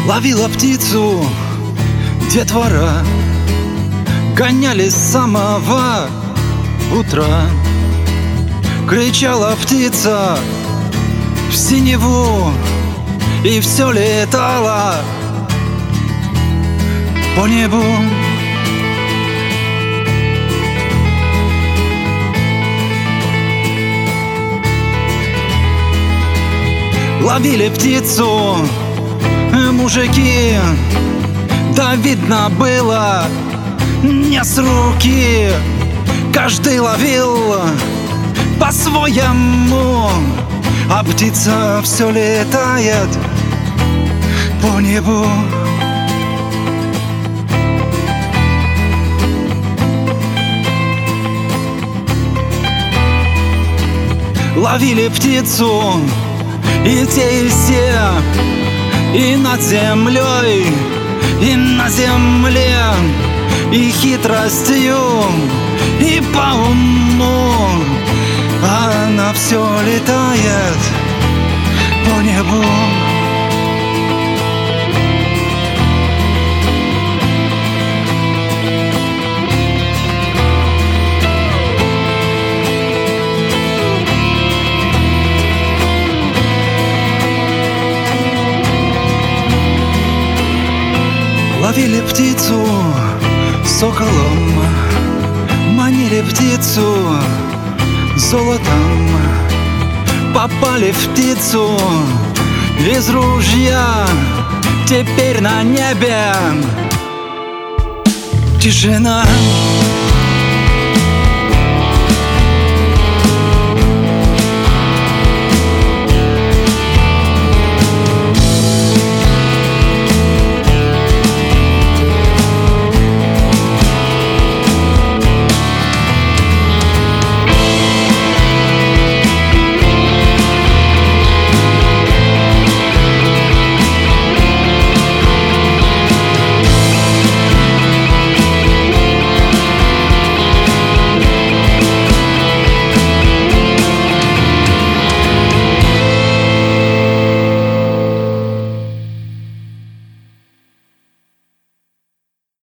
Ловила птицу детвора, гонялись с самого утра. Кричала птица в синеву, и все летало по небу. Ловили птицу мужики, да видно было не с руки. Каждый ловил по-своему, а птица все летает по небу. Ловили птицу и те, и все, и над землей, и на земле, и хитростью, и по уму. Она все летает по небу. Ловили птицу соколом, манили птицу золотом. Попали в птицу из ружья, теперь на небе тишина.